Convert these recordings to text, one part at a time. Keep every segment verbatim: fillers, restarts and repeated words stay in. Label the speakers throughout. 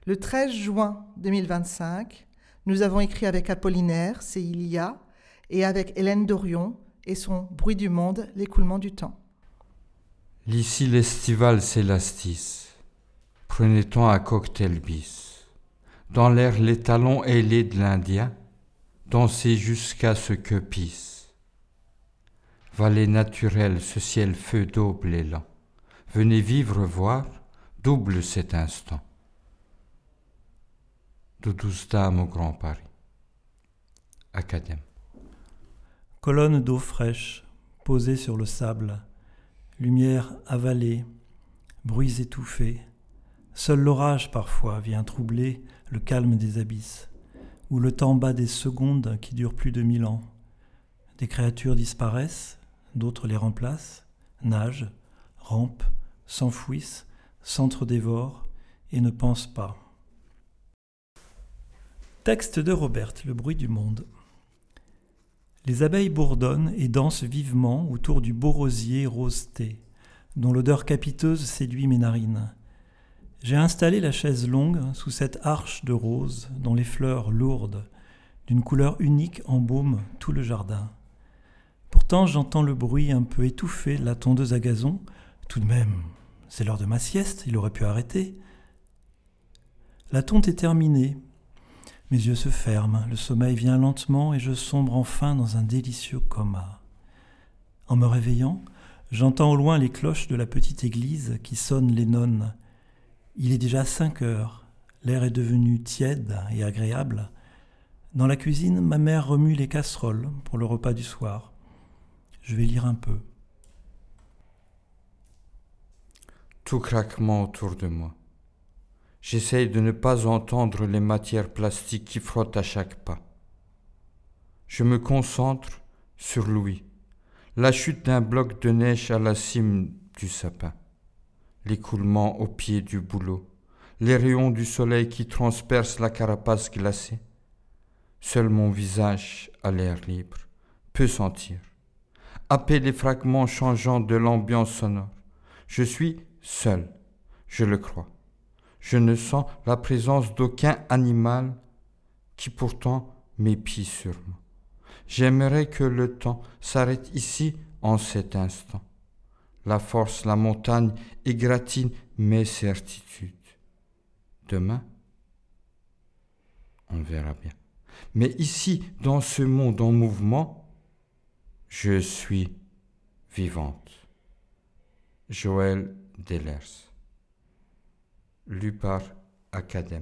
Speaker 1: Le treize juin deux mille vingt-cinq, nous avons écrit avec Apollinaire, c'est Ilia, et avec Hélène Dorion et son Bruit du monde, l'écoulement du temps.
Speaker 2: L'ici l'estival s'élastisse, prenez-on un cocktail bis. Dans l'air les talons ailés de l'Indien, dansez jusqu'à ce que pisse. Vallée naturelle, ce ciel feu d'aube l'élan, venez vivre voir, double cet instant. De douze dames au Grand Paris. Acadème.
Speaker 3: Colonne d'eau fraîche, posée sur le sable, lumière avalée, bruits étouffés. Seul l'orage parfois vient troubler le calme des abysses, où le temps bat des secondes qui durent plus de mille ans. Des créatures disparaissent, d'autres les remplacent, nagent, rampent, s'enfouissent, s'entre-dévorent et ne pensent pas. Texte de Robert, Le bruit du monde. Les abeilles bourdonnent et dansent vivement autour du beau rosier rose-thé, dont l'odeur capiteuse séduit mes narines. J'ai installé la chaise longue sous cette arche de rose dont les fleurs lourdes, d'une couleur unique, embaument tout le jardin. Pourtant, j'entends le bruit un peu étouffé de la tondeuse à gazon. Tout de même, c'est l'heure de ma sieste, il aurait pu arrêter. La tonte est terminée. Mes yeux se ferment, le sommeil vient lentement et je sombre enfin dans un délicieux coma. En me réveillant, j'entends au loin les cloches de la petite église qui sonnent les nonnes. Il est déjà cinq heures, l'air est devenu tiède et agréable. Dans la cuisine, ma mère remue les casseroles pour le repas du soir. Je vais lire un peu.
Speaker 2: Tout craquement autour de moi. J'essaye de ne pas entendre les matières plastiques qui frottent à chaque pas. Je me concentre sur Louis, la chute d'un bloc de neige à la cime du sapin, l'écoulement au pied du bouleau, les rayons du soleil qui transpercent la carapace glacée. Seul mon visage à l'air libre peut sentir, happer les fragments changeants de l'ambiance sonore. Je suis seul, je le crois. Je ne sens la présence d'aucun animal qui pourtant m'épie sur moi. J'aimerais que le temps s'arrête ici en cet instant. La force, la montagne égratigne mes certitudes. Demain, on verra bien. Mais ici, dans ce monde en mouvement, je suis vivante. Joël Delers. Lu par Acadème.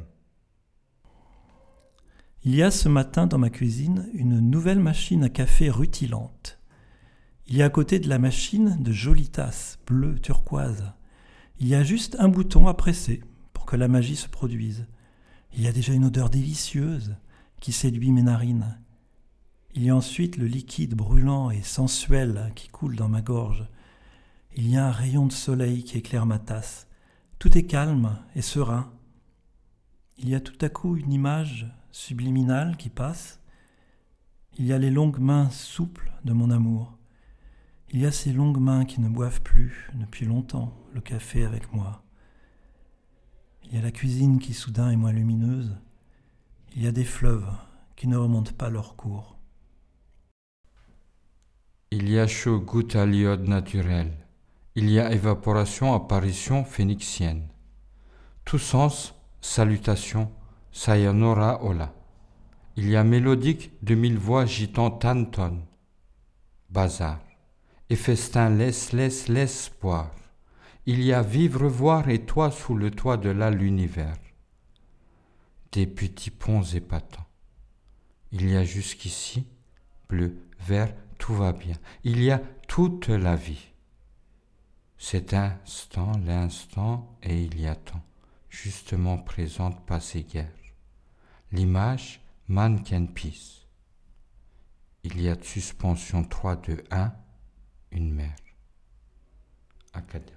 Speaker 3: Il y a ce matin dans ma cuisine une nouvelle machine à café rutilante. Il y a à côté de la machine de jolies tasses bleues turquoises. Il y a juste un bouton à presser pour que la magie se produise. Il y a déjà une odeur délicieuse qui séduit mes narines. Il y a ensuite le liquide brûlant et sensuel qui coule dans ma gorge. Il y a un rayon de soleil qui éclaire ma tasse. Tout est calme et serein. Il y a tout à coup une image subliminale qui passe. Il y a les longues mains souples de mon amour. Il y a ces longues mains qui ne boivent plus depuis longtemps le café avec moi. Il y a la cuisine qui soudain est moins lumineuse. Il y a des fleuves qui ne remontent pas leur cours.
Speaker 2: Il y a chaud goutte à l'iode naturel. Il y a évaporation, apparition phénixienne. Tout sens, salutation, sayonara ola. Il y a mélodique de mille voix gitant tanton. Bazar. Et festin laisse, laisse, laisse boire. Il y a vivre, voir et toi sous le toit de là l'univers. Des petits ponts épatants. Il y a jusqu'ici, bleu, vert, tout va bien. Il y a toute la vie. Cet instant, l'instant, et il y a temps, justement présente, passé guère. L'image, mannequin peace. Il y a de suspension trois, deux, un, une mer. Acadème.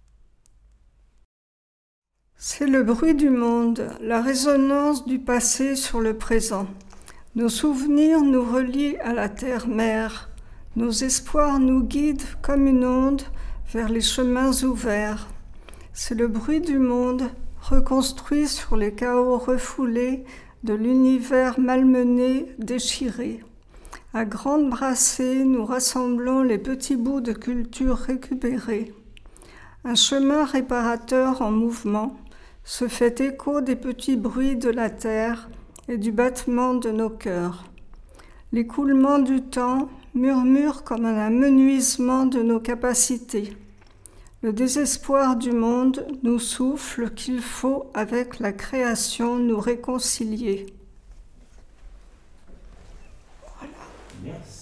Speaker 4: C'est le bruit du monde, la résonance du passé sur le présent. Nos souvenirs nous relient à la terre-mère. Nos espoirs nous guident comme une onde vers les chemins ouverts. C'est le bruit du monde reconstruit sur les chaos refoulés de l'univers malmené, déchiré. À grandes brassées, nous rassemblons les petits bouts de culture récupérés. Un chemin réparateur en mouvement se fait écho des petits bruits de la terre et du battement de nos cœurs. L'écoulement du temps murmure comme un amenuisement de nos capacités. Le désespoir du monde nous souffle qu'il faut, avec la création, nous réconcilier. Voilà. Merci.